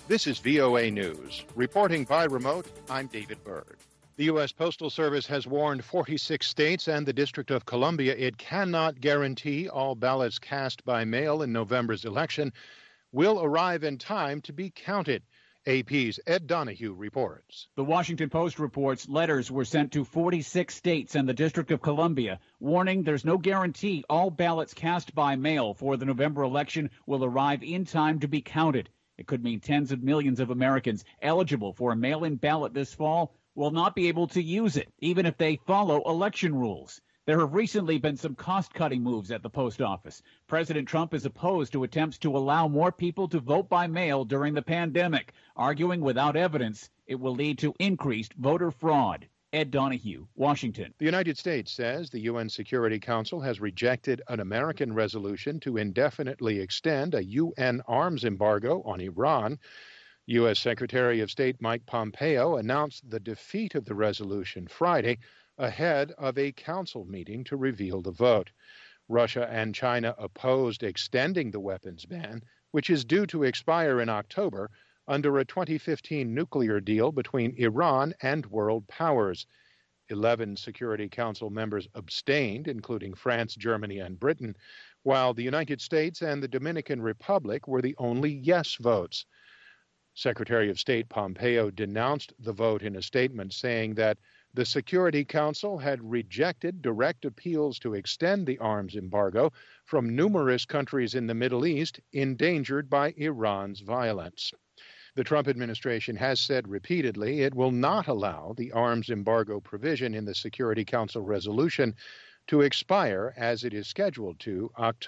This is VOA News. Reporting by remote, I'm David Byrd. The U.S. Postal Service has warned 46 states and the District of Columbia it cannot guarantee all ballots cast by mail in November's election will arrive in time to be counted. AP's Ed Donahue reports. The Washington Post reports letters were sent to 46 states and the District of Columbia, warning there's no guarantee all ballots cast by mail for the November election will arrive in time to be counted. It could mean tens of millions of Americans eligible for a mail-in ballot this fall will not be able to use it, even if they follow election rules. There have recently been some cost-cutting moves at the post office. President Trump is opposed to attempts to allow more people to vote by mail during the pandemic, arguing without evidence it will lead to increased voter fraud. Ed Donahue, Washington. The United States says the UN Security Council has rejected an American resolution to indefinitely extend a UN arms embargo on Iran. U.S. Secretary of State Mike Pompeo announced the defeat of the resolution Friday ahead of a council meeting to reveal the vote. Russia and China opposed extending the weapons ban, which is due to expire in October, under a 2015 nuclear deal between Iran and world powers. 11 Security Council members abstained, including France, Germany, and Britain, while the United States and the Dominican Republic were the only yes votes. Secretary of State Pompeo denounced the vote in a statement, saying that the Security Council had rejected direct appeals to extend the arms embargo from numerous countries in the Middle East endangered by Iran's violence. The Trump administration has said repeatedly it will not allow the arms embargo provision in the Security Council resolution to expire as it is scheduled to October